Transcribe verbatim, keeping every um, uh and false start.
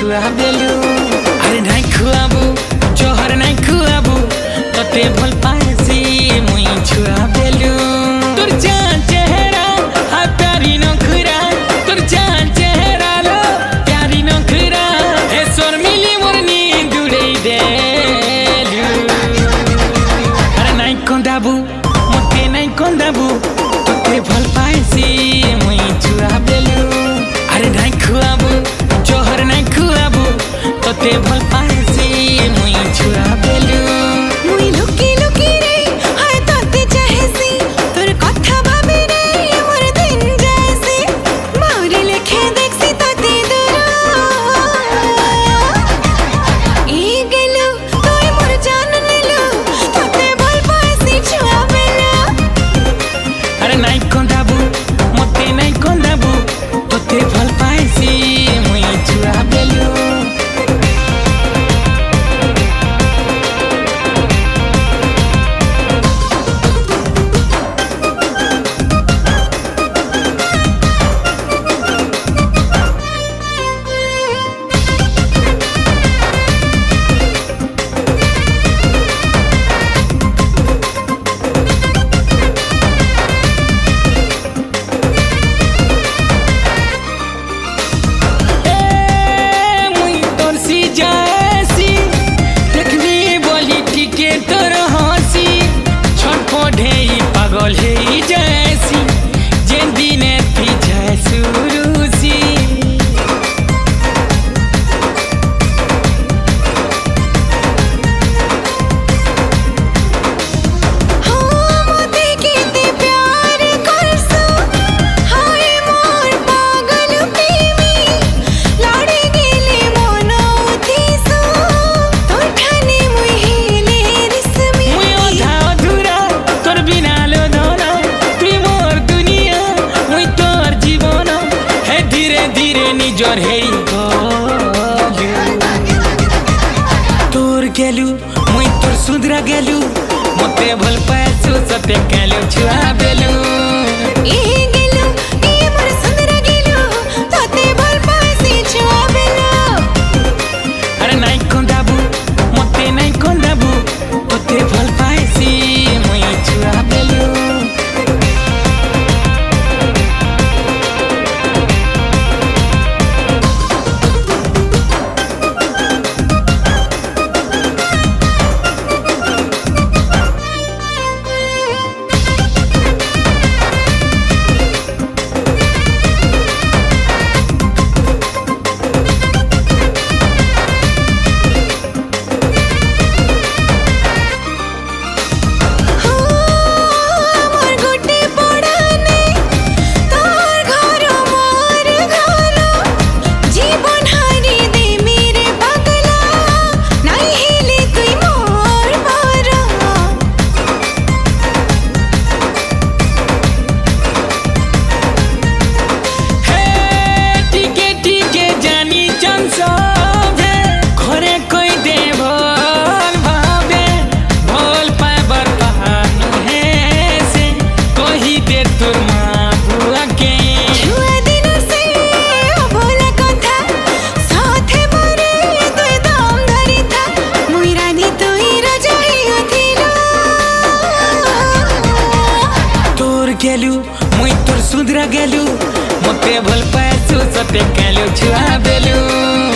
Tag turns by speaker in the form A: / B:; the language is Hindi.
A: छुआ बेलू अरे नहीं खुआबू जोहर नहीं खुआबू तते भल पासी मुई छुआ बेलू तोर जान चेहरा हा प्यारी नखरा तोर जान चेहरा लो प्यारी नखरा हे सोर मिली मोरनी दुड़े देलू अरे नहीं कंदाबू मते नहीं कंदाबू तते भल पासी मुई छुआ बेलू अरे नहीं खुआबू जोहर नहीं खुआबू तते भल पासी मुई छुआ बेलू
B: मुई लुकी लुकी रे हाय तते चाहेसी तोर कथा भाबी रे मोर दिन जैसी मारी लेखे देखसी तते दूर ए गेलू तोय मोर जान नेलू तते भल पासी छुआ बेला
A: अरे नहीं कंदाबू मते नहीं कंदाबू तते भल पासी मुई छुआ बेलू पागल है जैसी जिन दिने पीछे शुरू सी निजर हे तोर गेलू मुई तोर सुंदरा गेलू मते भल पासु सते गेलू छुआ बेलू
B: ए गेलू ए मोर सुंदरा गेलू तते भल पासी छुआ बेला
A: अरे नहीं कंदाबू मते नहीं कंदाबू तते भल पासी मुई छुआ बेलू गेलू मुई तोर सुंदरा गेलू मते भल पासु सते गेलू छुआ बेलू।